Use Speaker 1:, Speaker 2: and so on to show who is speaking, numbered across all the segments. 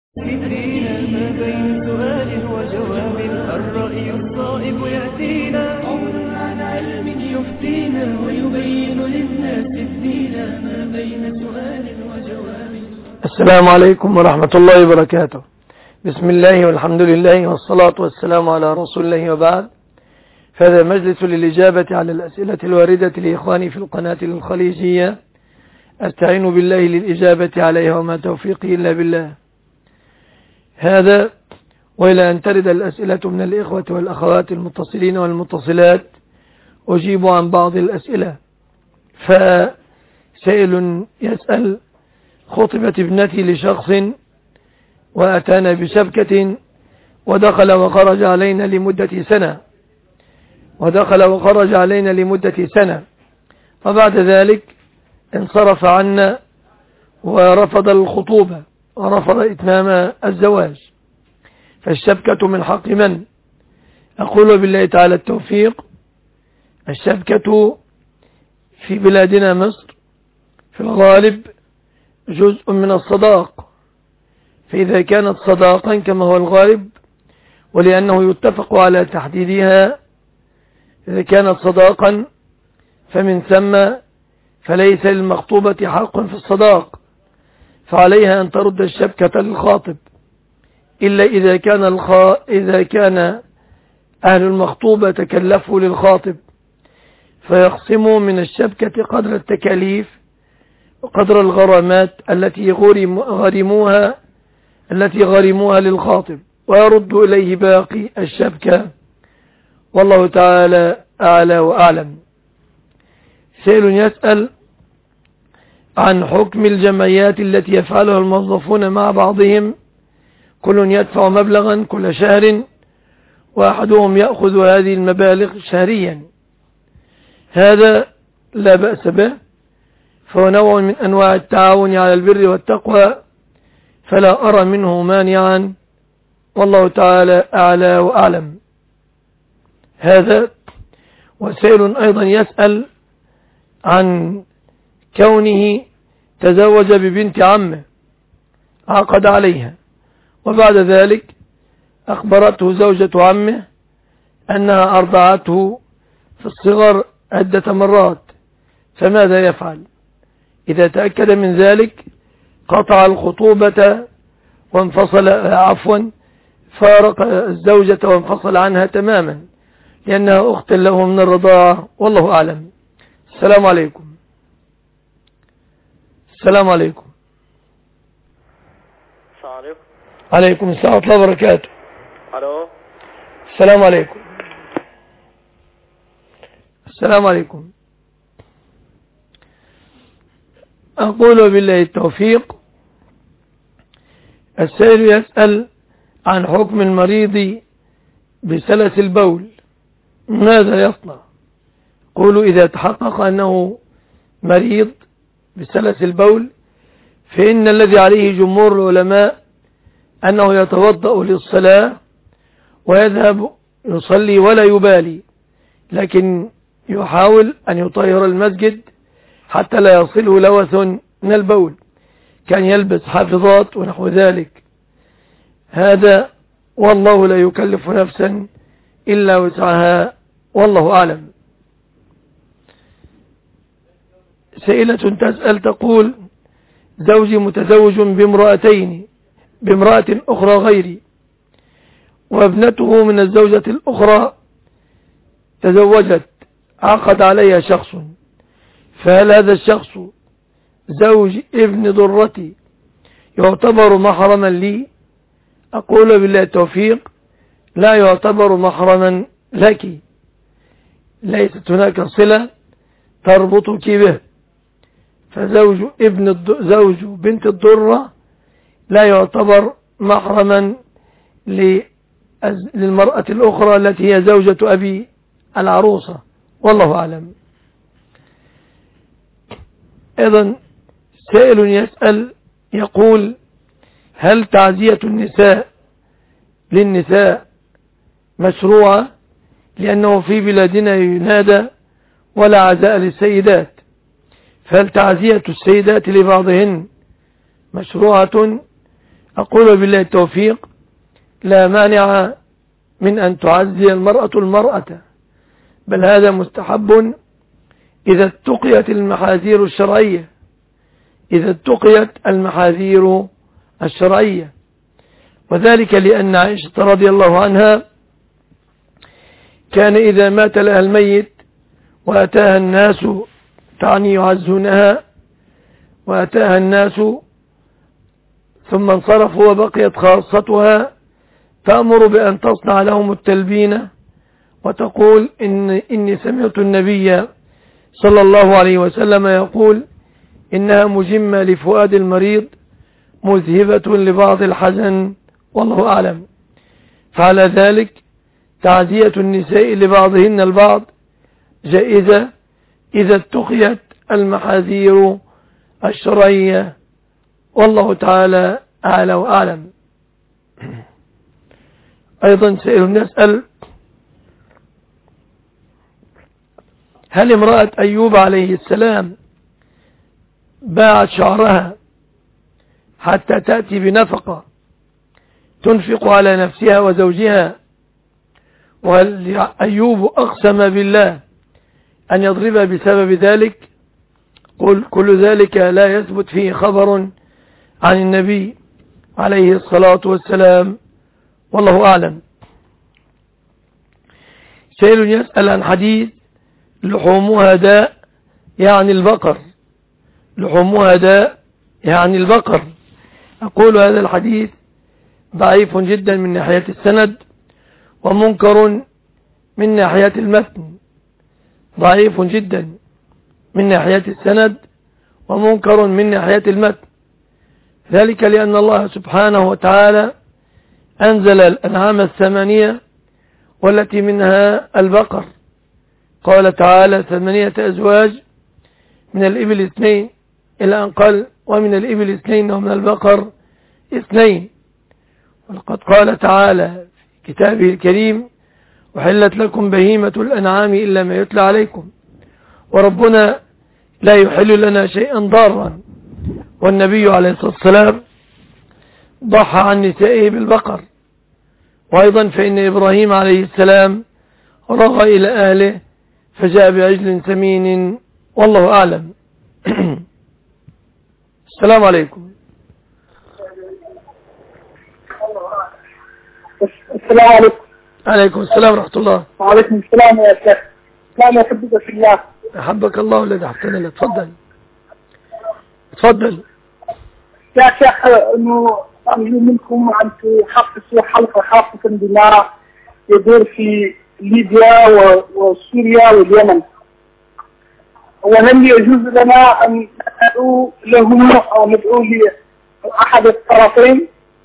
Speaker 1: فينا ما بين سؤال وجواب الرأي الصائب يأتينا قول عن علم يفتينا ويبين للناس الدين ما بين سؤال وجواب.
Speaker 2: السلام عليكم ورحمة الله وبركاته. بسم الله والحمد لله والصلاة والسلام على رسول الله وبعد. فهذا مجلس للإجابة على الأسئلة الواردة لإخواني في القناة الخليجية، أستعين بالله للإجابة عليها وما توفيقي إلا بالله. هذا وإلى أن ترد الأسئلة من الإخوة والأخوات المتصلين والمتصلات أجيب عن بعض الأسئلة. فسائل يسأل: خطبت ابنتي لشخص وأتانا بشبكة ودخل وخرج علينا لمدة سنة وبعد ذلك انصرف عنا ورفض الخطوبة ورفض إتمام الزواج، فالشبكة من حق من؟ أقول بالله تعالى التوفيق. الشبكة في بلادنا مصر في الغالب جزء من الصداق، فإذا كانت صداقا كما هو الغالب، ولأنه يتفق على تحديدها، إذا كانت صداقا فمن ثم فليس للمخطوبة حق في الصداق، فعليها أن ترد الشبكة للخاطب، إلا إذا كان أهل المخطوبة تكلفوا للخاطب فيقسموا من الشبكة قدر التكاليف وقدر الغرامات التي غرموها للخاطب، ويرد إليه باقي الشبكة، والله تعالى أعلى وأعلم. سائل يسأل عن حكم الجمعيات التي يفعلها الموظفون مع بعضهم، كل يدفع مبلغا كل شهر وأحدهم يأخذ هذه المبالغ شهريا. هذا لا بأس به، فهو نوع من أنواع التعاون على البر والتقوى، فلا أرى منه مانعا، والله تعالى أعلى وأعلم. هذا. وسائل أيضا يسأل عن كونه تزوج ببنت عمه، عقد عليها، وبعد ذلك أخبرته زوجة عمه أنها أرضعته في الصغر عدة مرات، فماذا يفعل؟ إذا تأكد من ذلك قطع الخطوبة فارق الزوجة وانفصل عنها تماما، لأنها أخت له من الرضاعة، والله أعلم. السلام عليكم. السلام عليكم.
Speaker 3: السلام عليكم.
Speaker 2: عليكم السلام ورحمة الله وبركاته.
Speaker 3: الو.
Speaker 2: السلام عليكم. السلام عليكم. أقول بالله التوفيق. السائل يسأل عن حكم المريض بسلس البول، ماذا يصنع؟ قولوا إذا تحقق أنه مريض بسلس البول، فإن الذي عليه جمهور العلماء أنه يتوضأ للصلاة ويذهب يصلي ولا يبالي، لكن يحاول أن يطهر المسجد حتى لا يصله لوث من البول، كان يلبس حافظات ونحو ذلك. هذا، والله لا يكلف نفسا إلا وسعها، والله أعلم. سائلة تسأل تقول: زوجي متزوج بامرأة أخرى غيري، وابنته من الزوجة الأخرى تزوجت، عقد عليها شخص، فهل هذا الشخص زوج ابن ضرتي يعتبر محرما لي؟ أقول بالله التوفيق: لا يعتبر محرما لك، ليست هناك صلة تربطك به، فزوج زوج بنت الضرة لا يعتبر محرما للمرأة الأخرى التي هي زوجة أبي العروسة، والله أعلم. أيضا سائل يسأل يقول: هل تعزية النساء للنساء مشروعة؟ لأنه في بلادنا ينادى: ولا عزاء للسيدات، فهل تعزية السيدات لبعضهن مشروعة أقول بالله التوفيق لا مانع من أن تعزي المرأة بل هذا مستحب إذا اتقيت المحاذير الشرعية، إذا اتقيت المحاذير الشرعية. وذلك لأن عائشة رضي الله عنها كان إذا مات لها الميت وأتاها الناس، تعني يعزونها، وأتاها الناس ثم انصرفوا وبقيت خاصتها تأمر بأن تصنع لهم التلبينة وتقول إني سمعت النبي صلى الله عليه وسلم يقول إنها مجمة لفؤاد المريض مذهبة لبعض الحزن والله أعلم. فعلى ذلك تعزية النساء لبعضهن البعض جائزة إذا اتقيت المحاذير الشرعية والله تعالى أعلى وأعلم. أيضا سائل يسأل: هل امرأة أيوب عليه السلام باعت شعرها حتى تأتي بنفقة تنفق على نفسها وزوجها، وهل أيوب أقسم بالله أن يضرب بسبب ذلك؟ قل كل ذلك لا يثبت فيه خبر عن النبي عليه الصلاة والسلام والله أعلم. سائل يسأل عن حديث لحومها داء يعني البقر، لحومها داء يعني البقر. أقول هذا الحديث ضعيف جدا من ناحية السند ومنكر من ناحية المتن، ضعيف جدا من ناحية السند ومنكر من ناحية المتن، ذلك لأن الله سبحانه وتعالى أنزل الأنعام الثمانية والتي منها البقر، قال تعالى 8 أزواج من الإبل 2 إلى أن قال ومن الإبل 2 ومن البقر 2. ولقد قال تعالى في كتابه الكريم: وحلت لكم بهيمة الأنعام إلا ما يتلى عليكم، وربنا لا يحل لنا شيئا ضارا. والنبي عليه الصلاة والسلام ضحى عن نسائه بالبقر. وأيضا فإن إبراهيم عليه السلام رغى إلى أهله فجاء بعجل سمين والله أعلم. السلام عليكم.
Speaker 3: السلام عليكم.
Speaker 2: عليكم السلام ورحمة الله.
Speaker 3: وعليكم السلام يا شيخ. السلام يحبك في الله.
Speaker 2: أحبك الله الذي أحسن لك. تفضل تفضل
Speaker 3: يا شيخ، أنه أرجو منكم أن تخصصوا حلقة خاصة بما يدور في ليبيا وسوريا واليمن، وهل يجوز لنا أن ندعو لهم أو ندعو لأحد الطرفين؟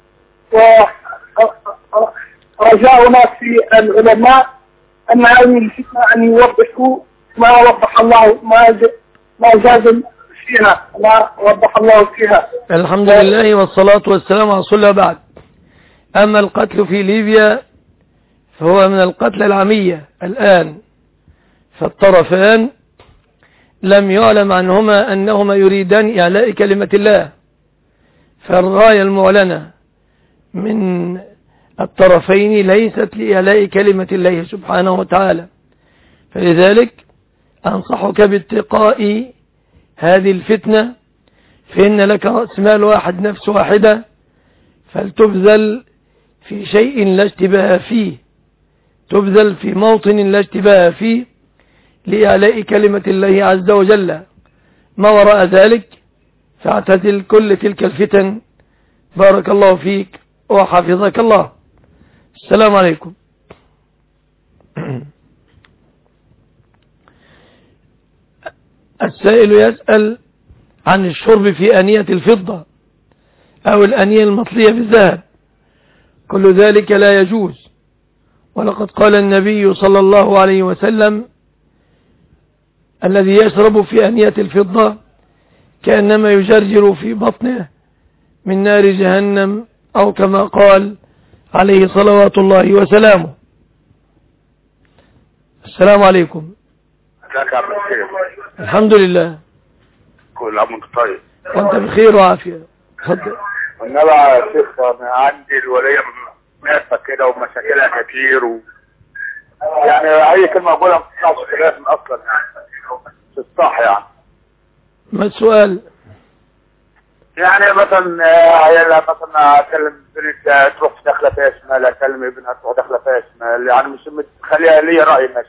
Speaker 3: ورجاؤنا في العلماء أن هذه الفتنة أن يوضحوا ما وضح الله، ما جاز فيها، ما وضح الله فيها.
Speaker 2: الحمد لله والصلاة والسلام على رسول الله. بعد، أما القتل في ليبيا فهو من القتل العامية الآن، فالطرفان لم يعلم عنهما أنهما يريدان إعلاء كلمة الله، فالغاية المعلنة من الطرفين ليست لإعلاء كلمة الله سبحانه وتعالى. فلذلك أنصحك باتقاء هذه الفتنة، فإن لك رأس مال واحد نفس واحدة، فلتبذل في شيء لا اشتباه فيه، تبذل في موطن لا اشتباه فيه لإعلاء كلمة الله عز وجل. ما وراء ذلك فاعتزل كل تلك الفتن. بارك الله فيك وحفظك الله. السلام عليكم. السائل يسأل عن الشرب في آنية الفضة أو الآنية المطلية بالذهب. كل ذلك لا يجوز، ولقد قال النبي صلى الله عليه وسلم: الذي يشرب في آنية الفضة كأنما يجرجر في بطنه من نار جهنم، أو كما قال عليه صلوات الله وسلامه. السلام عليكم.
Speaker 4: ازيك يا عبد الشيخ؟
Speaker 2: الحمد لله.
Speaker 4: كل عام وانت طيب.
Speaker 2: وانت بخير وعافية. تفضل.
Speaker 4: والنبي يا شيخ انا عندي الوليه ماتت كده ومشاكلها كتير يعني اي كلمه اقولها ما بتطلعش كلام اصلا يعني في الصح يعني.
Speaker 2: ما السؤال؟
Speaker 4: يعني مثلا عيالها مثلا اكلم بنت تروح داخله فيها شمال، اكلم ابنها تروح داخله فيها شمال، يعني مش متخليها ليا راي ماشي.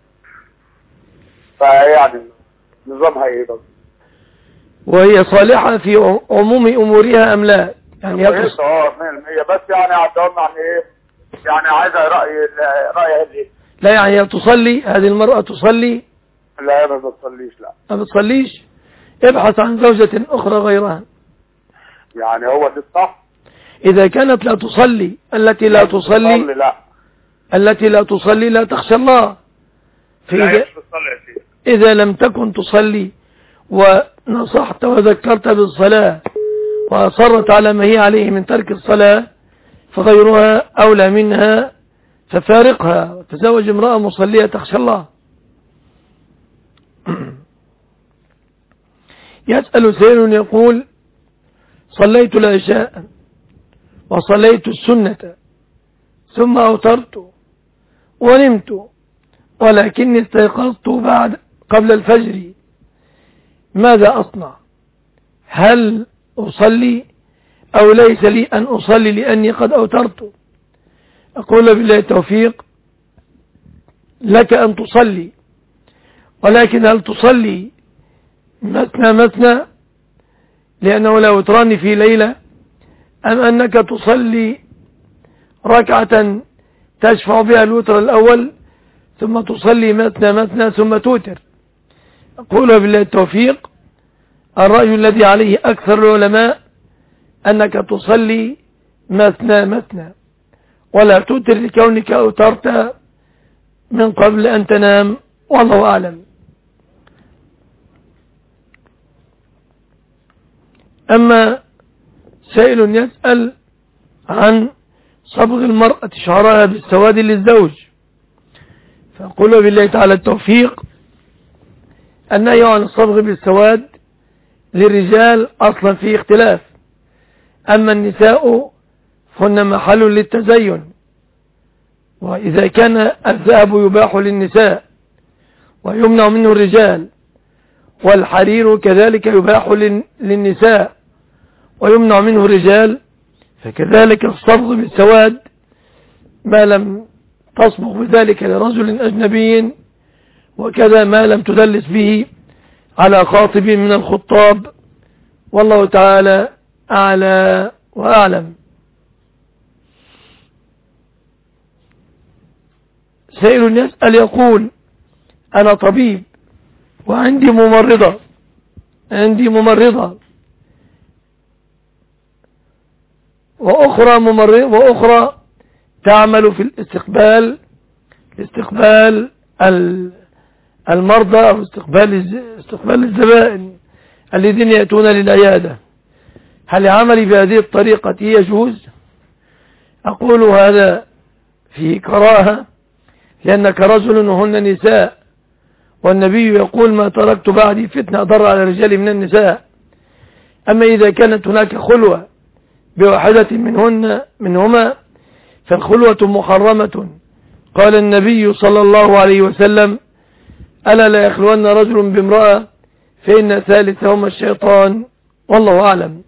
Speaker 4: فيعني نظامها ايه بقى؟
Speaker 2: وهي صالحة في عموم امورها ام لا؟ يعني
Speaker 4: هي بس يعني عندهم يعني ايه؟ يعني عايزه رايها ايه؟
Speaker 2: لا يعني هي تصلي، هذه المرأة تصلي؟
Speaker 4: لا ما بتصليش. لا
Speaker 2: ما بتصليش؟ ابحث عن زوجة اخرى غيرها.
Speaker 4: يعني هو دي الصح؟
Speaker 2: اذا كانت لا تصلي، التي لا تصلي
Speaker 4: لا
Speaker 2: التي لا تصلي لا تخشى الله. إذا لم تكن تصلي ونصحت وذكرت بالصلاة وأصرت على ما هي عليه من ترك الصلاة فغيرها أولى منها، ففارقها وتزوج امرأة مصلية تخشى الله. يسأل سائل يقول: صليت العشاء وصليت السنة ثم أوترت ونمت ولكني استيقظت قبل الفجر، ماذا أصنع؟ هل أصلي أو ليس لي أن أصلي لأني قد أوترت؟ أقول بالله التوفيق، لك أن تصلي، ولكن هل تصلي مثنى مثنى لأنه لا وتران في ليلة، أم أنك تصلي ركعة تشفع بها الوتر الأول ثم تصلي مثنى مثنى ثم توتر؟ أقول بالله التوفيق، الرأي الذي عليه أكثر العلماء أنك تصلي مثنى مثنى ولا توتر لكونك أوترت من قبل أن تنام، والله أعلم. أما سائل يسأل عن صبغ المرأة شعرها بالسواد للزوج، فأقول بالله تعالى التوفيق، النهي عن الصبغ بالسواد للرجال أصلا فيه اختلاف، أما النساء فهن محل للتزين، وإذا كان الذهب يباح للنساء ويمنع منه الرجال، والحرير كذلك يباح للنساء ويمنع منه الرجال، فكذلك الصبغ بالسواد ما لم تصبغ بذلك لرجل أجنبي، وكذا ما لم تدلس به على خاطب من الخطاب، والله تعالى أعلى وأعلم. سائل يسأل يقول: أنا طبيب وعندي ممرضة وأخرى تعمل في استقبال المرضى أو استقبال الزبائن الذين يأتون للعيادة، هل عملي بهذه الطريقة يجوز؟ أقول هذا فيه كراهة، لأنك رجل وهن نساء، والنبي يقول: ما تركت بعدي فتنة أضر على الرجال من النساء. أما إذا كانت هناك خلوة بواحدة منهما فالخلوة محرمة، قال النبي صلى الله عليه وسلم: ألا لا يخلون رجل بامرأة فإن ثالثهما الشيطان، والله أعلم.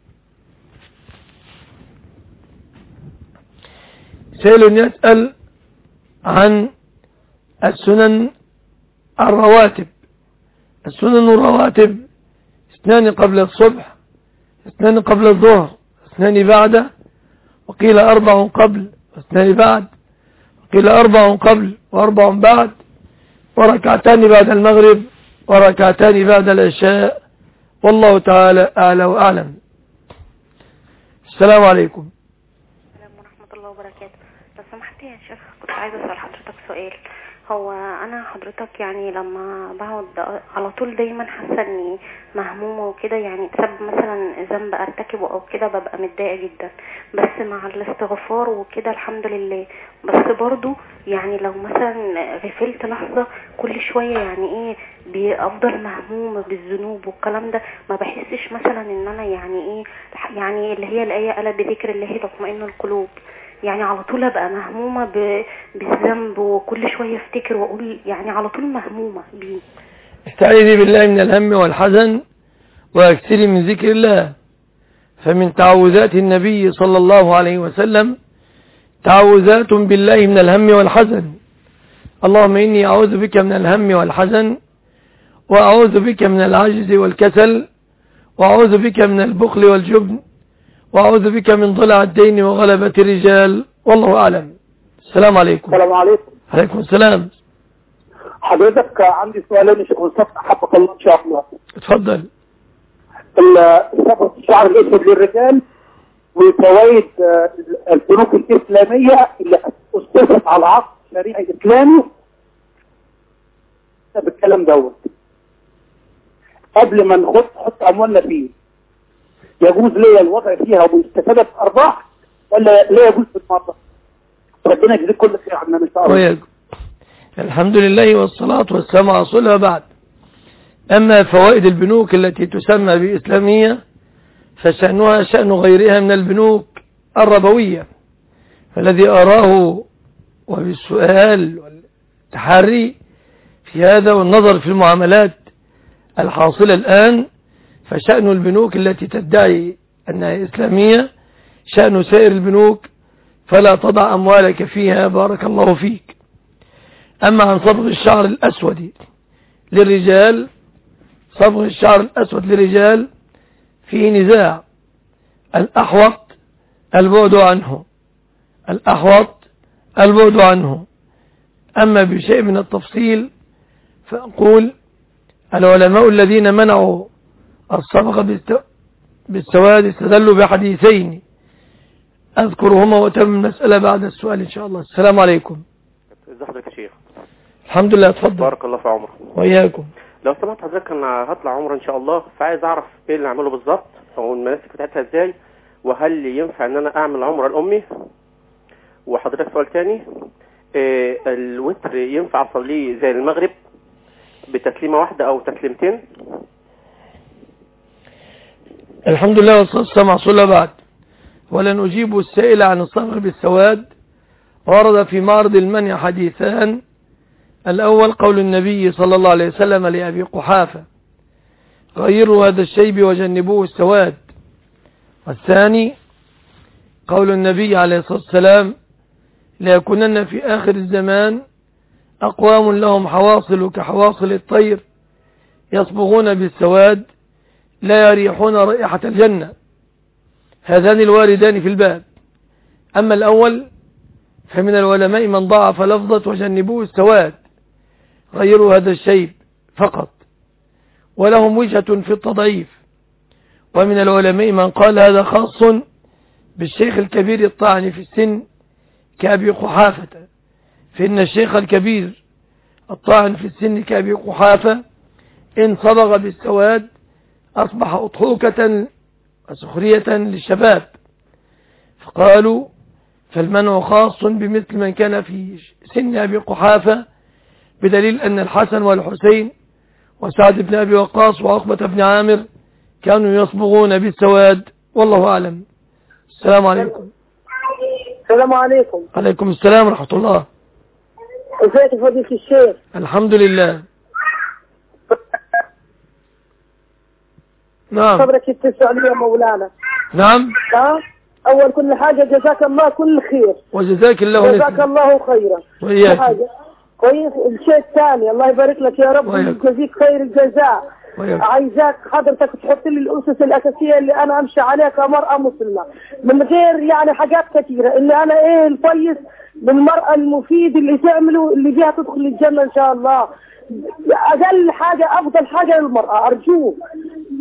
Speaker 2: سائل يسأل عن السنن الرواتب. السنن الرواتب 2 قبل الصبح، 2 قبل الظهر، 2 بعده، وقيل 4 قبل و2 بعد، وقيل 4 قبل و4 بعد، وركعتان بعد المغرب وركعتان بعد العشاء، والله تعالى أعلى وأعلم. السلام عليكم.
Speaker 5: السلام ورحمة الله وبركاته. لو سمحت يا شيخ كنت عايزة أسأل حضرتك سؤال. هو انا حضرتك يعني لما بقعد على طول دايما حاسه اني مهمومه وكده، يعني بسبب مثلا ذنب ارتكبه او كده ببقى متضايقه جدا، بس مع الاستغفار وكده الحمد لله. بس برضو يعني لو مثلا غفلت لحظه كل شويه يعني ايه بافضل مهمومه بالذنوب والكلام ده، ما بحسش مثلا ان انا يعني ايه يعني اللي هي الايه الا بذكر الله تطمئن القلوب، يعني على طول ابقى مهمومه بالذنب وكل شويه افتكر واقول يعني على طول مهمومه بيه.
Speaker 2: استعيذي بالله من الهم والحزن واكثري من ذكر الله. فمن تعوذات النبي صلى الله عليه وسلم تعوذات بالله من الهم والحزن. اللهم إني أعوذ بك من الهم والحزن، وأعوذ بك من العجز والكسل، وأعوذ بك من البخل والجبن، وأعوذ بك من ضلع الدين وغلبة الرجال، والله أعلم. السلام عليكم.
Speaker 3: السلام عليكم.
Speaker 2: عليكم السلام.
Speaker 3: حضرتك عندي سؤالين يا شيخ مصطفى حفظك الله ان شاء الله.
Speaker 2: اتفضل.
Speaker 3: الشعر الاسود للرجال وفوائد البنوك الاسلاميه اللي اسست على عقد شريعي اسلامي بالكلام دوت قبل ما نحط اموالنا فيه، يجوز ليا الوضع فيها والاستفاده بارباح ولا لا يجوز بالمره؟ ربنا يجزيك كل خير عنا ان شاء الله.
Speaker 2: الحمد لله والصلاة والسلام على رسول الله. بعد، أما فوائد البنوك التي تسمى بإسلامية فشأنها شأن غيرها من البنوك الربوية، فالذي أراه وبالسؤال والتحري في هذا والنظر في المعاملات الحاصلة الآن، فشأن البنوك التي تدعي أنها إسلامية شأن سائر البنوك، فلا تضع أموالك فيها بارك الله فيك. أما عن صبغ الشعر الأسود للرجال، صبغ الشعر الأسود للرجال فيه نزاع، الأحوط البعد عنه، الأحوط البعد عنه. أما بشيء من التفصيل فأقول العلماء الذين منعوا الصبغ بالسواد استدلوا بحديثين أذكرهما وتم المسألة بعد السؤال إن شاء الله. السلام عليكم.
Speaker 6: ازي حضرتك يا شيخ؟
Speaker 2: الحمد لله. اتفضل.
Speaker 6: بارك الله في عمرك.
Speaker 2: وإياكم.
Speaker 6: لو سمحت حضرتك انا هطلع عمره ان شاء الله، فعايز اعرف ايه اللي اعمله بالظبط او المناسك بتاعتها ازاي، وهل ينفع ان انا اعمل عمره لامي؟ وحضرتك سؤال تاني، الوتر ينفع اصليه زي المغرب بتسليمه واحده او تسليمتين؟
Speaker 2: الحمد لله والصلاة والسلام على رسول الله. بعد، ولن أجيب السائل عن الصبغ بالسواد. ورد في معرض المنع حديثان، الأول قول النبي صلى الله عليه وسلم لأبي قحافة غيروا هذا الشيب وجنبوه السواد، والثاني قول النبي عليه الصلاة والسلام ليكونن في آخر الزمان أقوام لهم حواصل كحواصل الطير يصبغون بالسواد لا يريحون رائحة الجنة. هذان الواردان في الباب. أما الأول فمن العلماء من ضعف لفظة وجنبوه السواد، غيروا هذا الشيب فقط، ولهم وجهة في التضعيف. ومن العلماء من قال هذا خاص بالشيخ الكبير الطاعن في السن كأبي قحافة، فإن الشيخ الكبير الطاعن في السن كأبي قحافة إن صبغ بالسواد أصبح أضحوكة وسخرية للشباب، فقالوا فالمنع خاص بمثل من كان في سن أبي قحافة، بدليل أن الحسن والحسين وسعد بن أبي وقاص وعقبة بن عامر كانوا يصبغون بالسواد، والله أعلم. السلام عليكم.
Speaker 3: السلام عليكم.
Speaker 2: عليكم السلام ورحمة الله.
Speaker 3: ازيك يا فضيلة الشيخ؟
Speaker 2: الحمد لله. نعم.
Speaker 3: صبرك يتسع لي يا مولانا.
Speaker 2: نعم.
Speaker 3: أول كل حاجة جزاك الله كل خير.
Speaker 2: وجزاك الله
Speaker 3: جزاك الله خيرا.
Speaker 2: وإياك.
Speaker 3: كويس. الشيء الثاني الله يبارك لك يا رب ويجزيك خير الجزاء. عايزاك حضرتك تحط لي الأسس الأساسية اللي أنا أمشي عليها كمرأة مسلمة، من غير يعني حاجات كثيرة، اللي أنا إيه الكويس بالمرأة المفيد اللي تعمله اللي بيها تدخل الجنة إن شاء الله. أقل حاجة أفضل حاجة للمرأة أرجوك.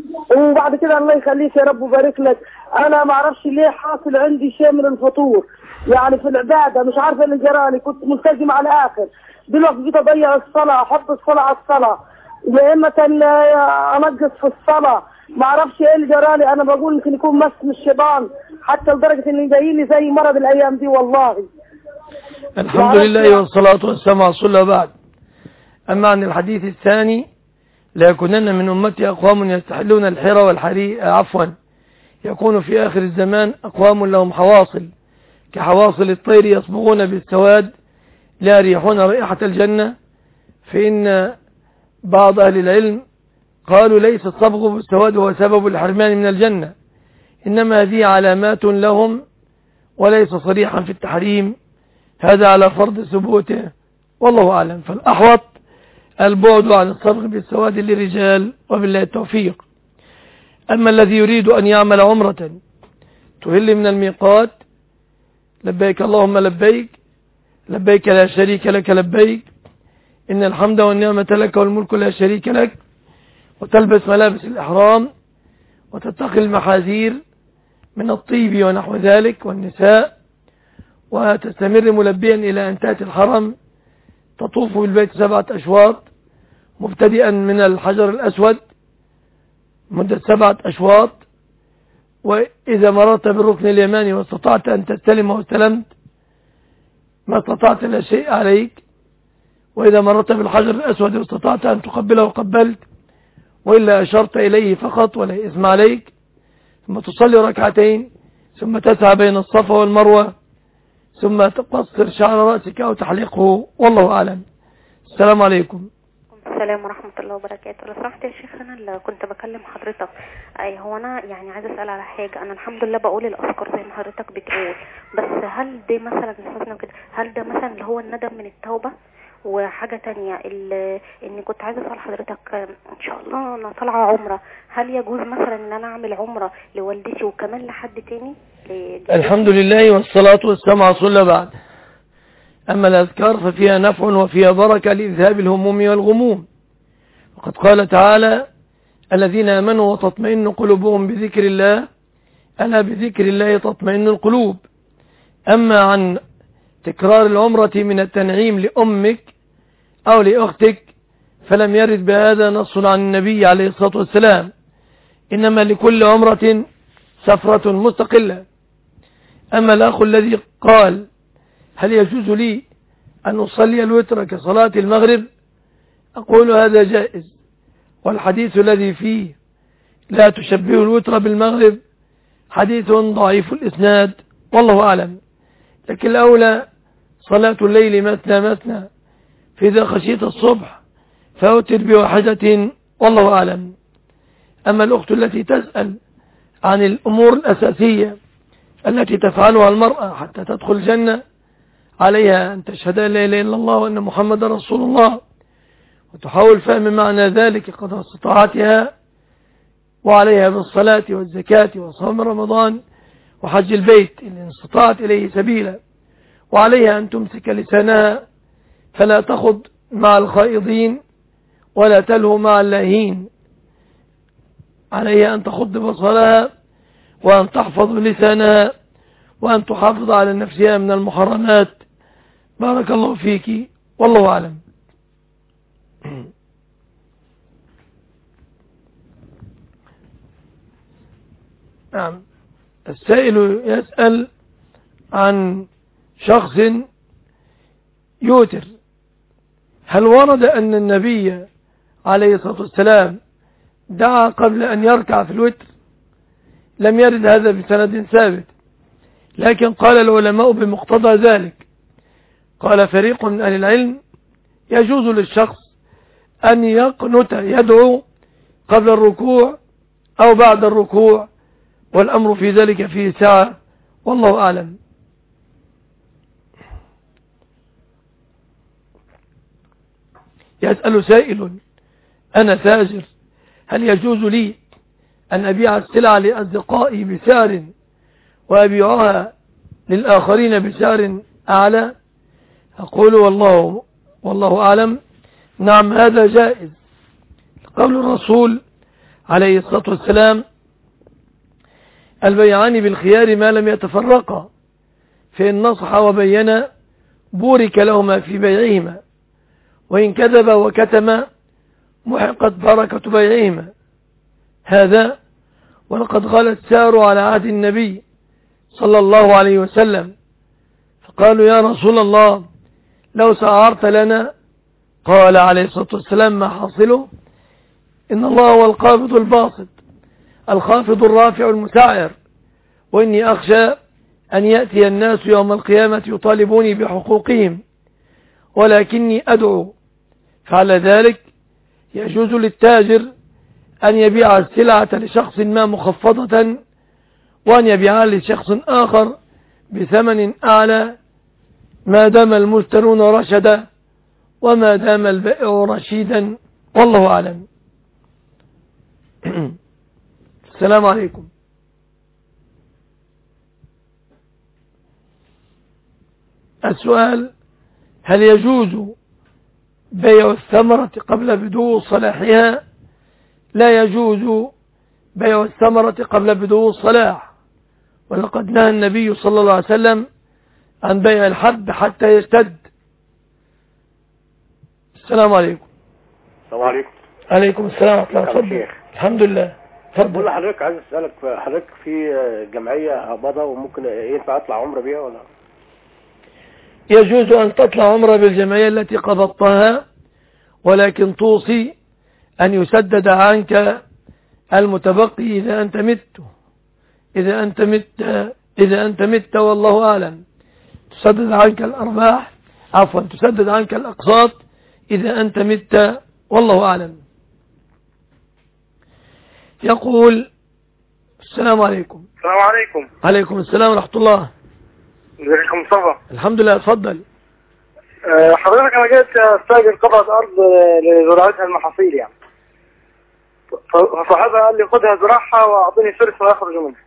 Speaker 3: وبعد كده الله يخليك يا رب وبارك لك، أنا ما أعرفش ليه حاصل عندي شيء من الفطور، يعني في العبادة مش عارفة اللي جرالي، كنت ملتزمة على الآخر، دلوقتي جيت أضيع الصلاة، أحط الصلاة على الصلاة، يا إما أنقص في الصلاة، ما أعرفش إيه اللي جرالي. أنا بقول يمكن يكون مس من الشيطان، حتى لدرجة إن جاي لي زي مرض الأيام دي والله.
Speaker 2: الحمد لله والصلاة والسلام على رسول الله. بعد أما عن الحديث الثاني، ليكونن من أمتي أقوام يستحلون الحرى والحرير، يكون في آخر الزمان أقوام لهم حواصل كحواصل الطير يصبغون بالسواد لا يريحون رائحة الجنة. فإن بعض أهل العلم قالوا ليس الصبغ بالسواد هو سبب الحرمان من الجنة، إنما هذه علامات لهم وليس صريحا في التحريم، هذا على فرض ثبوته والله أعلم. فالأحوط البعد عن الصبغ بالسواد للرجال وبالله التوفيق. أما الذي يريد أن يعمل عمرة تهل من الميقات، لبيك اللهم لبيك، لبيك لا شريك لك لبيك، إن الحمد والنعمة لك والملك لا شريك لك، وتلبس ملابس الإحرام وتتقي المحاذير من الطيب ونحو ذلك والنساء، وتستمر ملبيا إلى أن تأتي الحرم، تطوف بالبيت 7 أشواط مبتدئا من الحجر الأسود مدة 7 أشواط، وإذا مررت بالركن اليماني واستطعت أن تستلم واستلمت ما استطعت لا شيء عليك، وإذا مررت بالحجر الأسود واستطعت أن تقبله وقبلت، وإلا أشرت إليه فقط ولا إثم عليك. ثم تصلي ركعتين، ثم تسعى بين الصفا والمروة، ثم تقصر شعر رأسك أو تحلقه والله أعلم. السلام عليكم.
Speaker 5: السلام ورحمة الله وبركاته. لو سمحت يا شيخ، أنا اللي كنت بكلم حضرتك، هو أنا يعني عايزة أسأل على حاجة. أنا الحمد لله بقول الأذكار زي ما حضرتك بتقول، بس هل ده مثلا نستثنى كده، هل ده مثلا اللي هو الندم من التوبة؟ وحاجة تانية إني كنت عايزة أسأل حضرتك، إن شاء الله أنا طالعة عمرة، هل يجوز مثلا إن أنا أعمل عمرة لوالدتي وكمان لحد تاني؟
Speaker 2: الحمد لله والصلاة والسلام على رسول الله. بعد أما الأذكار ففيها نفع وفيها بركة لإذهاب الهموم والغموم، وقد قال تعالى الذين آمنوا وتطمئن قلوبهم بذكر الله، ألا بذكر الله تطمئن القلوب. أما عن تكرار العمرة من التنعيم لأمك أو لأختك فلم يرد بهذا نص عن النبي عليه الصلاة والسلام، إنما لكل عمرة سفرة مستقلة. أما الأخ الذي قال هل يجوز لي أن أصلي الوتر كصلاة المغرب، أقول هذا جائز، والحديث الذي فيه لا تشبه الوتر بالمغرب حديث ضعيف الإسناد والله أعلم. لكن الأولى صلاة الليل مثنى مثنى، فإذا خشيت الصبح فأوتر بواحدة والله أعلم. أما الأخت التي تسأل عن الأمور الأساسية التي تفعلها المرأة حتى تدخل الجنة، عليها أن تشهد لا إله إلا الله وأن محمد رسول الله، وتحاول فهم معنى ذلك قدر استطاعتها، وعليها بالصلاة والزكاة وصوم رمضان وحج البيت إن استطاعت إليه سبيلا، وعليها أن تمسك لسانها فلا تخض مع الخائضين ولا تلهو مع اللاهين، عليها أن تخض بصرها وأن تحفظ لسانها وأن تحافظ على نفسها من المحرمات. بارك الله فيك والله أعلم. نعم، السائل يسأل عن شخص يوتر، هل ورد أن النبي عليه الصلاة والسلام دعا قبل أن يركع في الوتر؟ لم يرد هذا بسند ثابت، لكن قال العلماء بمقتضى ذلك. قال فريق من أهل العلم يجوز للشخص أن يقنت يدعو قبل الركوع أو بعد الركوع، والأمر في ذلك فيه سعة والله أعلم. يسأل سائل أنا تاجر، هل يجوز لي أن أبيع السلع لأصدقائي بسعر وأبيعها للآخرين بسعر أعلى؟ أقول والله أعلم نعم، هذا جائز. قول الرسول عليه الصلاة والسلام البيعان بالخيار ما لم يتفرقا، فإن نصح وبين بورك لهما في بيعهما، وإن كذب وكتم محقت بركة بيعهما. هذا ولقد غلت ساروا على عهد النبي صلى الله عليه وسلم، فقالوا يا رسول الله لو سعرت لنا، قال عليه الصلاة والسلام ما حاصله؟ إن الله هو القابض الباسط الخافض الرافع المسعر، وإني أخشى أن يأتي الناس يوم القيامة يطالبوني بحقوقهم، ولكني أدعو. فعلى ذلك يجوز للتاجر أن يبيع السلعة لشخص ما مخفضة، وأن يبيعها لشخص آخر بثمن أعلى ما دام المشترون رشدا، وما دام البائع رشيدا، والله أعلم. السلام عليكم. السؤال: هل يجوز بيع الثمرة قبل بدو صلاحها؟ لا يجوز بيع الثمرة قبل بدو الصلاح، ولقد نهى النبي صلى الله عليه وسلم عن بيع الحب حتى يشتد. السلام عليكم.
Speaker 7: السلام عليكم.
Speaker 2: عليكم السلام ورحمة الله وبركاته. الحمد لله.
Speaker 7: بقول لحضرتك، عايز اسالك، حضرتك في جمعيه قبضه وممكن ينفع اطلع عمره بيها ولا؟
Speaker 2: يجوز أن تطلع عمره بالجمعية التي قبضتها، ولكن توصي أن يسدد عنك المتبقي إذا أنت مت والله أعلم. تسدد عنك الأرباح، عفوا تسدد عنك الأقساط إذا أنت مت والله أعلم. يقول: السلام عليكم.
Speaker 4: السلام عليكم.
Speaker 2: عليكم السلام ورحمة الله.
Speaker 4: ازيك يا مصطفى؟
Speaker 2: الحمد لله. اتفضل.
Speaker 4: حضرتك انا جيت استاجر قطعة ارض لزراعتها المحاصيل يعني، فصاحبها قال لي خدها زراعها واعطيني ثلث ما يخرج منها.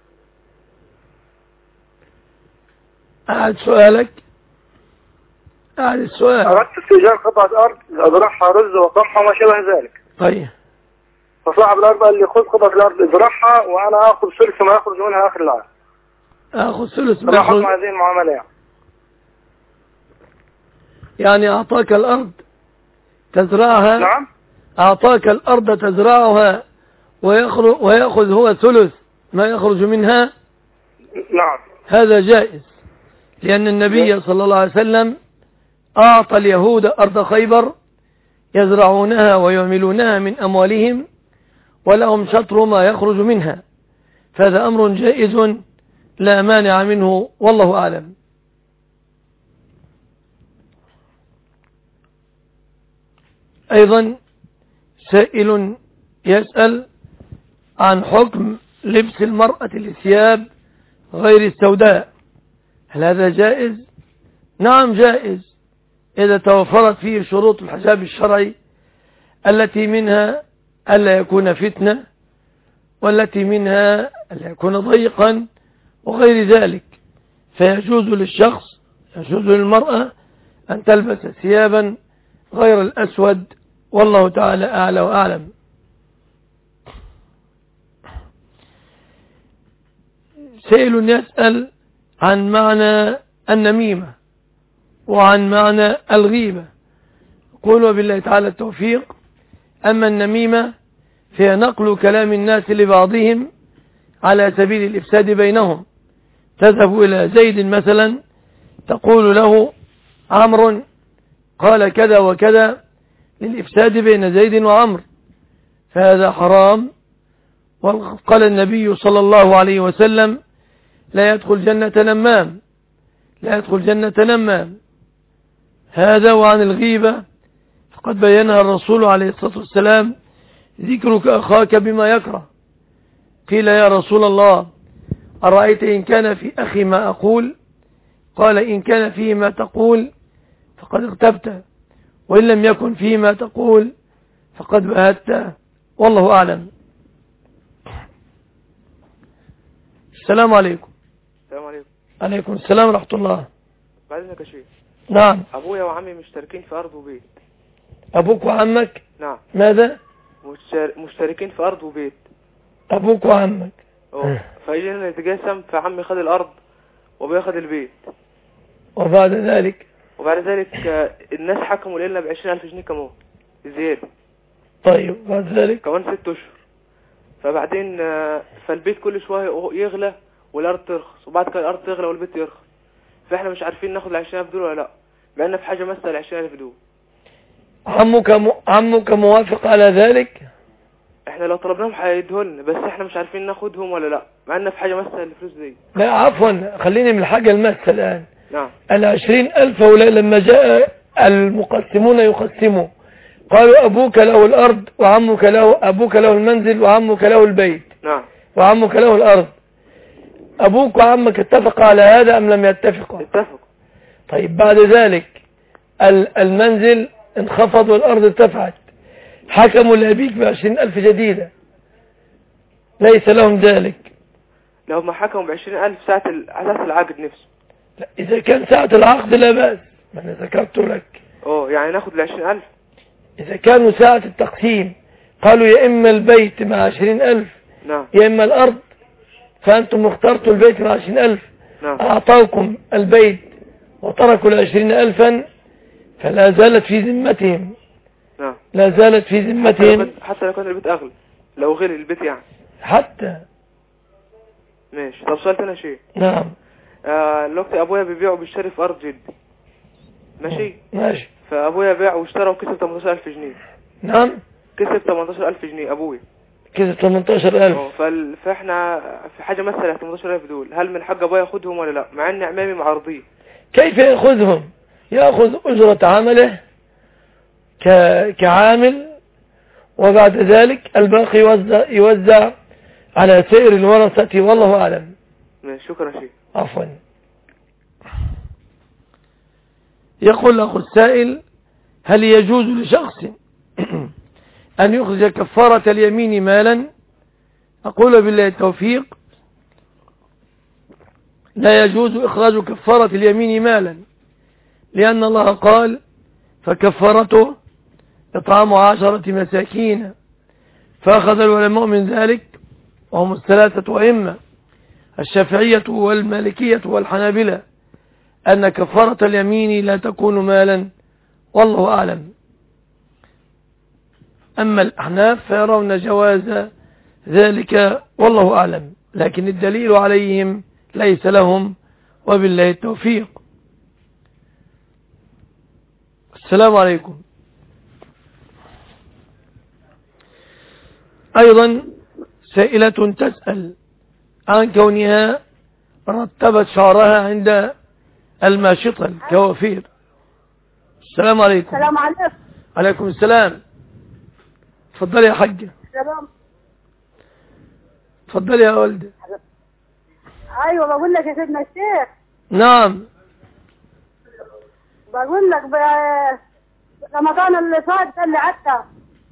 Speaker 2: أعد سؤالك. أعد السؤال.
Speaker 4: أردت استئجار قطعة أرض أزرعها رز وقمح وما شابه ذلك.
Speaker 2: طيب.
Speaker 4: فصاحب الأرض قال لي خذ قطعة الأرض ازرعها وأنا آخذ ثلث ما يخرج منها آخر العام.
Speaker 2: آخذ ثلث ما يخرج.
Speaker 4: هذه المعاملة
Speaker 2: يعني أعطاك الأرض تزرعها.
Speaker 4: نعم.
Speaker 2: أعطاك الأرض تزرعها ويأخذ هو ثلث ما يخرج منها.
Speaker 4: نعم.
Speaker 2: هذا جائز، لأن النبي صلى الله عليه وسلم أعطى اليهود أرض خيبر يزرعونها ويعملونها من أموالهم، ولهم شطر ما يخرج منها، فهذا أمر جائز لا مانع منه، والله أعلم. أيضا سائل يسأل عن حكم لبس المرأة للثياب غير السوداء، هل هذا جائز؟ نعم جائز، إذا توفرت فيه شروط الحجاب الشرعي التي منها ألا يكون فتنة، والتي منها ألا يكون ضيقا وغير ذلك، فيجوز للشخص، يجوز للمرأة أن تلبس ثيابا غير الأسود، والله تعالى أعلى وأعلم. سائل يسأل عن معنى النميمة وعن معنى الغيبة. يقول: وبالله تعالى التوفيق. أما النميمة فهي نقل كلام الناس لبعضهم على سبيل الإفساد بينهم. تذهب إلى زيد مثلا تقول له: عمرو قال كذا وكذا، للإفساد بين زيد وعمر، فهذا حرام. وقال النبي صلى الله عليه وسلم: لا يدخل جنة نمام، لا يدخل جنة نمام. هذا. وعن الغيبة فقد بينها الرسول عليه الصلاة والسلام: ذكرك أخاك بما يكره. قيل: يا رسول الله أرأيت إن كان في أخي ما أقول؟ قال: إن كان فيه ما تقول فقد اغتبت، وإن لم يكن فيه ما تقول فقد بهت، والله أعلم. السلام عليكم.
Speaker 8: السلام عليكم.
Speaker 2: عليكم السلام ورحمة الله.
Speaker 8: بعد إذنك يا شيخ.
Speaker 2: نعم.
Speaker 8: أبويا وعمي مشتركين في أرض وبيت.
Speaker 2: أبوك وعمك؟
Speaker 8: نعم.
Speaker 2: ماذا؟
Speaker 8: مشتركين في أرض وبيت.
Speaker 2: أبوك وعمك.
Speaker 8: فيجينا نتقاسم، فعمي خد الأرض وأبويا خد البيت.
Speaker 2: وبعد ذلك
Speaker 8: الناس حكموا لنا ب20,000 جنيه كمان زيادة.
Speaker 2: طيب بعد ذلك
Speaker 8: كمان 6 أشهر. فبعدين فالبيت كل شوية يغلى والأرض ترخص، وبعد كده الأرض تغلى والبيت يرخص. فإحنا مش عارفين ناخد ال20,000 دول ولا لأ، مع إن في حاجة مثل 20,000 دول.
Speaker 2: عمك موافق على ذلك؟
Speaker 8: احنا لو طلبناهم هيدهولنا، بس احنا مش عارفين ناخدهم ولا لا، مع ان في حاجة مثل الفلوس دي.
Speaker 2: لا عفوا، خليني من الحاجة المثل الآن.
Speaker 8: نعم.
Speaker 2: 20,000 هؤلاء لما جاء المقسمون يقسموا، قالوا أبوك له الأرض وعمك له، أبوك له المنزل وعمك له البيت.
Speaker 8: نعم.
Speaker 2: وعمك له الأرض. أبوك وعمك اتفقوا على هذا أم لم يتفقوا؟
Speaker 8: اتفقوا.
Speaker 2: طيب بعد ذلك المنزل انخفض والأرض ارتفعت، حكموا لأبيك ب20,000 جديدة، ليس لهم ذلك.
Speaker 8: لو ما حكموا ب20,000 ساعة أساس العقد نفسه.
Speaker 2: لا، إذا كان ساعة العقد لا بأس، ما أنا ذكرت لك.
Speaker 8: يعني ناخد ال20,000.
Speaker 2: إذا كانوا ساعة التقسيم قالوا يا إما البيت مع 20,000
Speaker 8: نعم.
Speaker 2: يا إما الأرض، فأنتم اخترتوا البيت مع 20,000.
Speaker 8: نعم.
Speaker 2: أعطوكم البيت وتركوا ال20,000 فلا زالت في ذمتهم.
Speaker 8: نعم.
Speaker 2: لا زالت في ذمتهم
Speaker 8: حتى لو كان البيت أغلى، لو غير البيت يعني.
Speaker 2: حتى.
Speaker 8: ماشي. طب سؤال تاني شيء.
Speaker 2: نعم.
Speaker 8: دلوقتي أبويا بيبيع وبيشتري في أرض جدي. ماشي.
Speaker 2: ماشي.
Speaker 8: فأبويا باع واشترى وكسب 18,000 جنيه.
Speaker 2: نعم.
Speaker 8: كسب 18,000 جنيه أبويا.
Speaker 2: كسب 18,000.
Speaker 8: فاحنا في حاجة مثلا 18,000 دول، هل من حق أبويا ياخدهم ولا لا؟ مع إن عمامي معارضيه.
Speaker 2: كيف يأخذهم؟ يأخذ أجرة عمله كعامل، وبعد ذلك الباقي يوزع على سائر الورثة، والله أعلم.
Speaker 8: شكرا شيخ.
Speaker 2: عفوا. يقول أخو السائل: هل يجوز لشخص أن يخرج كفارة اليمين مالا؟ أقول بالله التوفيق: لا يجوز إخراج كفارة اليمين مالا، لأن الله قال: فكفارته إطعام 10 مساكين. فأخذ العلماء من ذلك، وهم 3 أئمة، الشافعية والمالكية والحنابلة، أن كفارة اليمين لا تكون مالا، والله أعلم. أما الأحناف فيرون جواز ذلك، والله أعلم، لكن الدليل عليهم ليس لهم، وبالله التوفيق. السلام عليكم. أيضا سائلة تسأل عن كونها رتبت شعرها عند الماشطة الكوافير. السلام عليكم.
Speaker 3: السلام عليكم.
Speaker 2: عليكم السلام. تفضلي يا حجة.
Speaker 3: السلام.
Speaker 2: تفضلي يا ولد.
Speaker 3: ايوه بقول لك يا سيدنا الشيخ.
Speaker 2: نعم.
Speaker 3: بقول لك رمضان اللي فات اللي عدى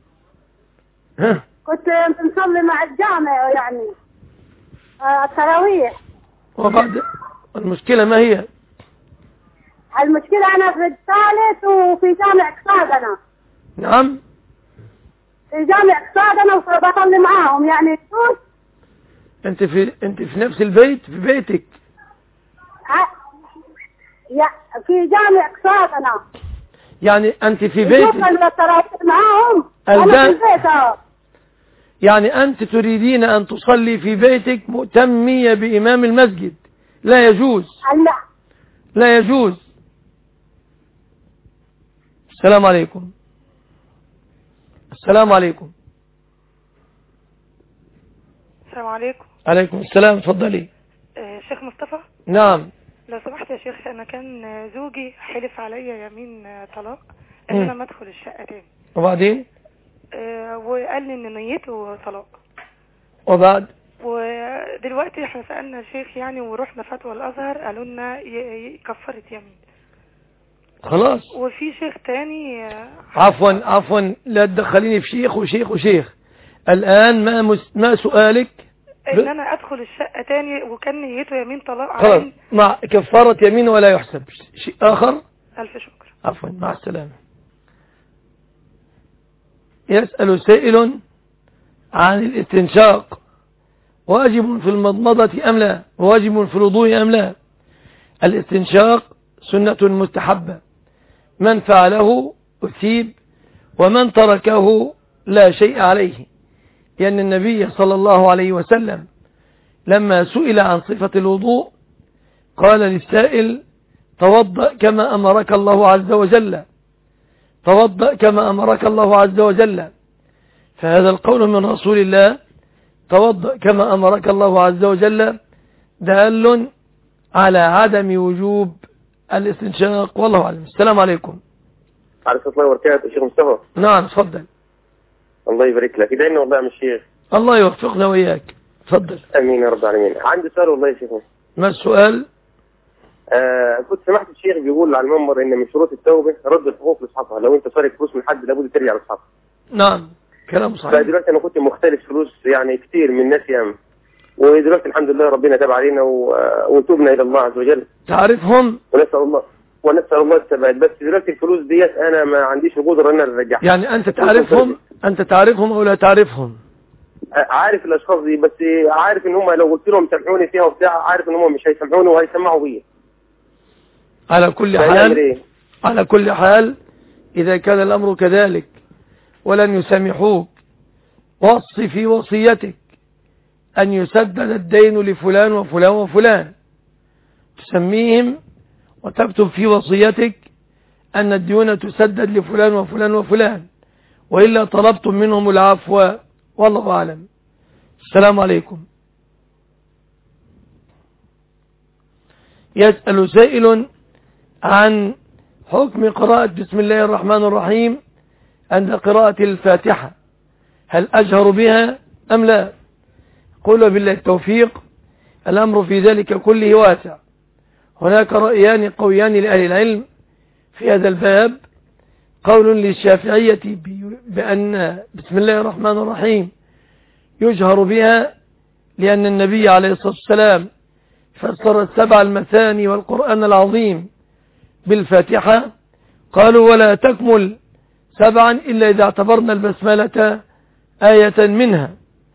Speaker 3: كنت نصلي مع الجامع يعني التراويح.
Speaker 2: وبعد المشكلة ما هي؟
Speaker 3: المشكلة أنا في الثالث وفي جامع قصاد أنا.
Speaker 2: نعم.
Speaker 3: في جامع قصاد أنا وبصلي معاهم يعني.
Speaker 2: أنت في نفس البيت، في بيتك؟
Speaker 3: في جامع قصاد أنا.
Speaker 2: يعني أنت في بيتك
Speaker 3: معاهم. أنا في البيت.
Speaker 2: يعني أنت تريدين أن تصلي في بيتك مؤتمية بإمام المسجد؟ لا يجوز.
Speaker 3: لا.
Speaker 2: لا يجوز. السلام عليكم. السلام عليكم.
Speaker 9: السلام عليكم.
Speaker 2: عليكم السلام. تفضلي.
Speaker 9: شيخ مصطفى.
Speaker 2: نعم.
Speaker 9: لو سمحت يا شيخ، أنا كان زوجي حلف عليا يمين طلاق إن أنا ما أدخل الشقة تاني.
Speaker 2: وبعدين؟
Speaker 9: وقال لي إن نيته طلاق.
Speaker 2: وبعد؟
Speaker 9: ودلوقتي احنا سألنا الشيخ يعني، ورحنا فتوى الأزهر قالوا لنا كفارة يمين.
Speaker 2: خلاص.
Speaker 9: وفي شيخ تاني.
Speaker 2: عفوا لا تدخليني في شيخ وشيخ وشيخ. الآن ما سؤالك؟
Speaker 9: ان انا ادخل الشقة تاني وكان نيته يمين طلاق.
Speaker 2: خلاص، مع كفارة يمين ولا يحسب شيء آخر.
Speaker 9: ألف شكر.
Speaker 2: عفوا، مع السلامة. يسأل سائل عن الاستنشاق: واجب في المضمضة أم لا؟ واجب في الوضوء أم لا؟ الاستنشاق سنة مستحبة، من فعله أثيب ومن تركه لا شيء عليه، لأن النبي صلى الله عليه وسلم لما سئل عن صفة الوضوء قال للسائل توضأ كما أمرك الله عز وجل، توضأ كما أمرك الله عز وجل. فهذا القول من رسول الله توضأ كما أمرك الله عز وجل دال على عدم وجوب الاستنشاق، والله أعلم. السلام عليكم.
Speaker 10: عليكم الله وبركاته. الشيخ مصطفى.
Speaker 2: نعم تفضل.
Speaker 10: الله يبارك لك. ادعينا والله يا الشيخ.
Speaker 2: الله يوفقنا وإياك. تفضل.
Speaker 10: امين يا رب العالمين. عندي سؤال والله يا شيخ.
Speaker 2: ما السؤال؟
Speaker 10: كنت سمعت الشيخ بيقول على المنبر ان من شروط التوبه رد الحقوق لاصحابها، لو انت سارق فلوس من حد لابد ترجع لاصحابها.
Speaker 2: نعم كلام صحيح.
Speaker 10: فدلوقتي انا كنت مختلف فلوس يعني كتير من الناس ياما، ودلوقتي الحمد لله ربنا تاب علينا وتوبنا الى الله عز وجل.
Speaker 2: تعرفهم؟
Speaker 10: ونسال الله الثبات. بس دلوقتي الفلوس ديت انا ما عنديش القدره ان انا ارجعها.
Speaker 2: يعني انت تعرفهم او لا تعرفهم؟
Speaker 10: عارف الاشخاص دي، بس عارف ان هم لو قلت لهم سامحوني فيها وبتاع عارف ان هم مش هيسامحوني وهيسمعوا بيا.
Speaker 2: على كل حال إذا كان الأمر كذلك ولن يسامحوك وصي في وصيتك أن يسدد الدين لفلان وفلان وفلان، تسميهم وتكتب في وصيتك أن الديون تسدد لفلان وفلان وفلان، وإلا طلبتم منهم العفو، والله أعلم. السلام عليكم. يسأل سائل عن حكم قراءة بسم الله الرحمن الرحيم عند قراءة الفاتحة، هل أجهر بها أم لا؟ قل بالله التوفيق، الأمر في ذلك كله واسع. هناك رأيان قويان لأهل العلم في هذا الباب. قول للشافعية بأن بسم الله الرحمن الرحيم يجهر بها، لأن النبي عليه الصلاة والسلام فسر السبع المثاني والقرآن العظيم بالفاتحة، قالوا ولا تكمل سبعا إلا إذا اعتبرنا البسملة آية منها.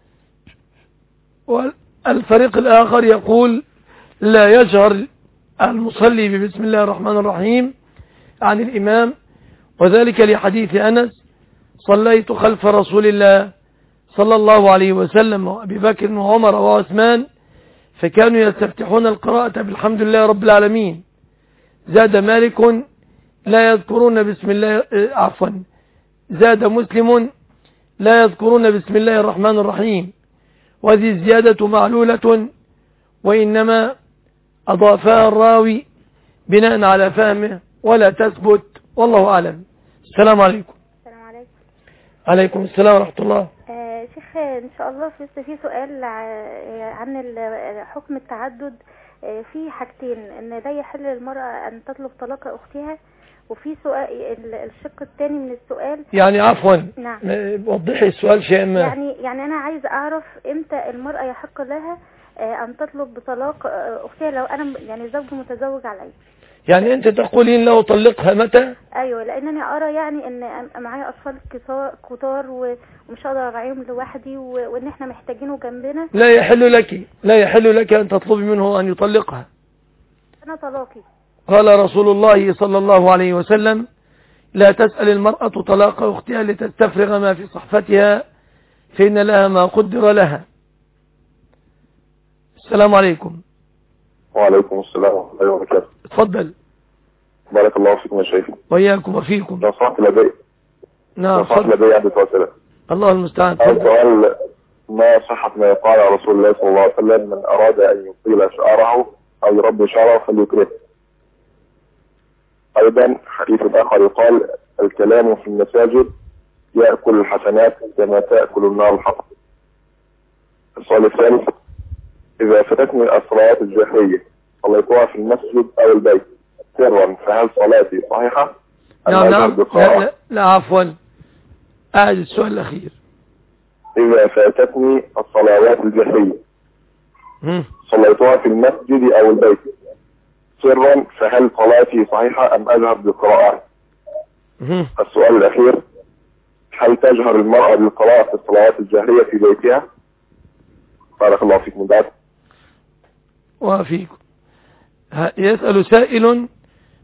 Speaker 2: والفريق الآخر يقول لا يجهر المصلي ببسم الله الرحمن الرحيم عن الإمام، وذلك لحديث أنس صليت خلف رسول الله صلى الله عليه وسلم وأبي بكر وعمر وعثمان فكانوا يستفتحون القراءة بالحمد لله رب العالمين. زاد مالك لا يذكرون بسم الله زاد مسلم لا يذكرون بسم الله الرحمن الرحيم، وهذه الزيادة معلولة وإنما أضافها الراوي بناء على فهمه ولا تثبت، والله أعلم. السلام عليكم.
Speaker 11: السلام عليكم.
Speaker 2: عليكم السلام ورحمة الله.
Speaker 11: شيخ إن شاء الله في سؤال عن حكم التعدد. في حاجتين، ان لا يحل للمرأة ان تطلب طلاق اختها، وفي سؤال الشق الثاني من السؤال
Speaker 2: يعني عفوا.
Speaker 11: نعم.
Speaker 2: وضحي السؤال شيء ما.
Speaker 11: يعني انا عايز اعرف امتى المرأة يحق لها ان تطلب بطلاق اختها لو انا يعني زوج متزوج علي.
Speaker 2: يعني انت تقولين له طلقها متى؟
Speaker 11: ايوه، لانني ارى يعني ان معايا اطفال كتار ومش هقدر اراعيهم لوحدي، وان احنا محتاجينه جنبنا.
Speaker 2: لا يحل لك ان تطلبي منه ان يطلقها.
Speaker 11: انا طلاقي.
Speaker 2: قال رسول الله صلى الله عليه وسلم لا تسأل المرأة طلاق اختها لتستفرغ ما في صحفتها فإن لها ما قدر لها. السلام عليكم.
Speaker 12: وعليكم السلام ورحمة الله وبركاته.
Speaker 2: اتفضل.
Speaker 12: بارك الله فيكم يا شيخ.
Speaker 2: وإياكم وفيكم.
Speaker 12: لو سمحت لدي.
Speaker 2: نعم.
Speaker 12: لو سمحت لدي عدة أسئلة.
Speaker 2: الله المستعان.
Speaker 12: السؤال: ما صحة ما قال رسول الله صلى الله عليه وسلم من أراد أن يطيل شعره أو يربي شعره فليكره؟ أيضا حديث آخر يقال الكلام في المساجد يأكل الحسنات كما تأكل النار الحطب. السؤال الثالث: إذا فاتتني الصلاة الجهرية صليتها في المسجد أو البيت سرا فهل صلاتي صحيحة؟
Speaker 2: نعم. لا عفوا، أعد السؤال الأخير.
Speaker 12: إذا فاتتني الصلوات الجهرية صليتها في المسجد أو البيت سرا فهل صلاتي صحيحة أم أجهر بالقراءة؟ السؤال الأخير: هل تجهر المرأة بالقراءة في الصلوات الجهرية في بيتها؟ بارك الله فيكم. من بعد
Speaker 2: وفيكم. يسأل سائل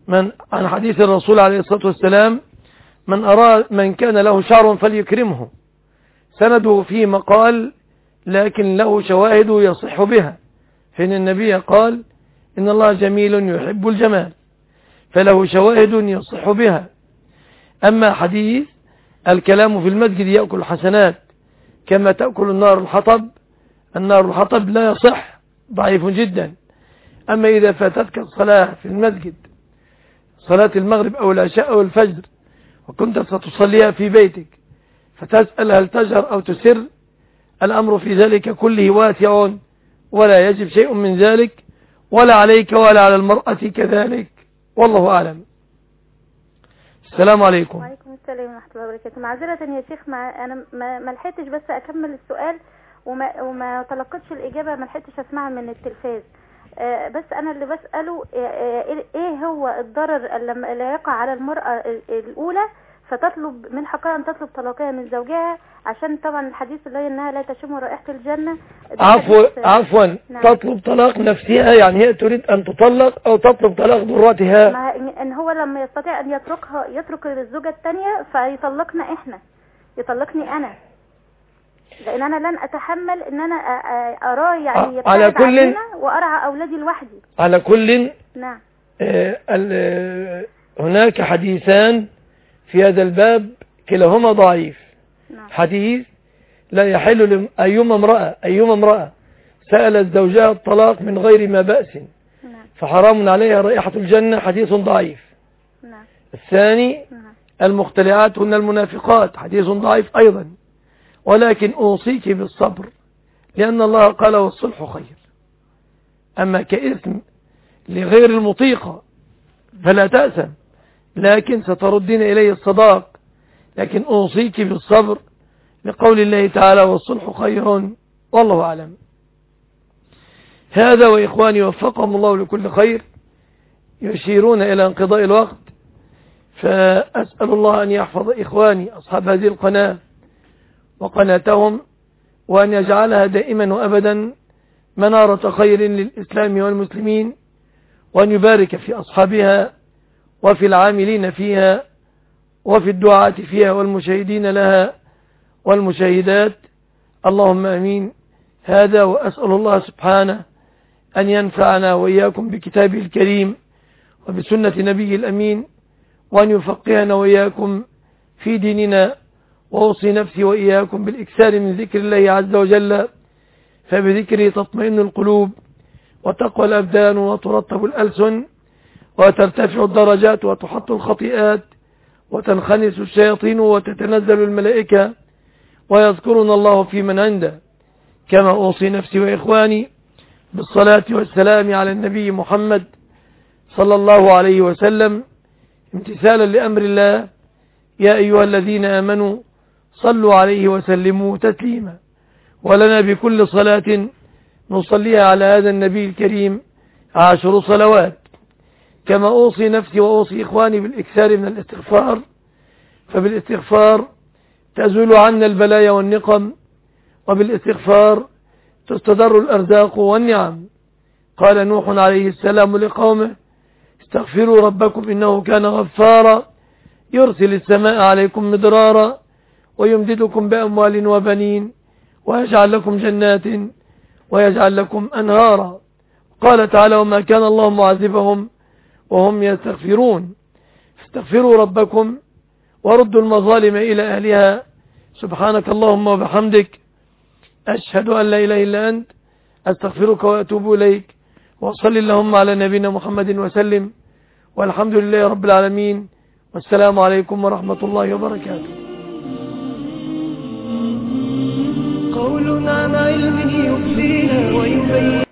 Speaker 2: عن حديث الرسول عليه الصلاة والسلام من كان له شعر فليكرمه، سنده فيه مقال لكن له شواهد يصح بها، فإن النبي قال إن الله جميل يحب الجمال، فله شواهد يصح بها. أما حديث الكلام في المسجد يأكل الحسنات كما تأكل النار الحطب، النار الحطب لا يصح، ضعيف جدا. أما إذا فاتتك الصلاة في المسجد، صلاة المغرب أو العشاء أو الفجر، وكنت ستصليها في بيتك فتسأل هل تجهر أو تسر، الأمر في ذلك كله واسع ولا يجب شيء من ذلك، ولا عليك ولا على المرأة كذلك، والله أعلم. السلام عليكم.
Speaker 11: وعليكم السلام ورحمة الله وبركاته. معذرة يا شيخ، أنا ما لحقتش بس أكمل السؤال وما تلقتش الإجابة، ما لحقتش أسمعها من التلفاز. بس أنا اللي بسأله إيه هو الضرر اللي يقع على المرأة الأولى فتطلب من حقها أن تطلب طلاقها من زوجها، عشان طبعا الحديث اللي أنها لا تشم رائحة الجنة.
Speaker 2: عفوا نعم. تطلب طلاق نفسها، يعني هي تريد أن تطلق أو تطلب طلاق ضرتها؟
Speaker 11: إن هو لما يستطيع أن يترك الزوجة الثانية فيطلقنا إحنا، يطلقني أنا، لأن أنا لن أتحمل أن أنا أراه يعني يبتعد عننا وأرعى أولادي لوحدي.
Speaker 2: على كل
Speaker 11: نعم.
Speaker 2: هناك حديثان في هذا الباب كلاهما ضعيف.
Speaker 11: نعم.
Speaker 2: حديث لا يحل أيما امرأة سألت زوجها الطلاق من غير ما بأس فحرام عليها رائحة الجنة، حديث ضعيف.
Speaker 11: نعم.
Speaker 2: الثاني المختلعات هن المنافقات، حديث ضعيف أيضا. ولكن أوصيك بالصبر لأن الله قال والصلح خير. أما كإثم لغير المطيقة فلا تأسم، لكن ستردين إليه الصداق. لكن أوصيك بالصبر لقول الله تعالى والصلح خير، والله أعلم. هذا وإخواني وفقهم الله لكل خير يشيرون إلى انقضاء الوقت، فأسأل الله أن يحفظ إخواني أصحاب هذه القناة وقناتهم، وأن يجعلها دائما وأبدا منارة خير للإسلام والمسلمين، وأن يبارك في أصحابها وفي العاملين فيها وفي الدعاة فيها والمشاهدين لها والمشاهدات، اللهم أمين. هذا وأسأل الله سبحانه أن ينفعنا وإياكم بكتابه الكريم وبسنة نبيه الأمين، وأن يفقهنا وإياكم في ديننا. وأوصي نفسي وإياكم بالإكثار من ذكر الله عز وجل، فبذكره تطمئن القلوب وتقوى الأبدان وترطب الألسن وترتفع الدرجات وتحط الخطيئات وتنخنس الشياطين وتتنزل الملائكة ويذكرنا الله في من عنده. كما أوصي نفسي وإخواني بالصلاة والسلام على النبي محمد صلى الله عليه وسلم امتثالا لأمر الله: يا أيها الذين آمنوا صلوا عليه وسلموا تسليما. ولنا بكل صلاة نصليها على هذا النبي الكريم 10 صلوات. كما أوصي نفسي وأوصي إخواني بالإكثار من الاستغفار، فبالاستغفار تزول عنا البلايا والنقم، وبالاستغفار تستدر الأرزاق والنعم. قال نوح عليه السلام لقومه: استغفروا ربكم إنه كان غفارا يرسل السماء عليكم مدرارا ويمددكم بأموال وبنين ويجعل لكم جنات ويجعل لكم أنهارا. قال تعالى: وما كان الله معذبهم وهم يستغفرون. فاستغفروا ربكم وردوا المظالم إلى أهلها. سبحانك اللهم وبحمدك، أشهد أن لا إله إلا أنت، أستغفرك وأتوب إليك. وصل اللهم على نبينا محمد وسلم، والحمد لله رب العالمين، والسلام عليكم ورحمة الله وبركاته.
Speaker 1: قول عن علم يفدينا ويبين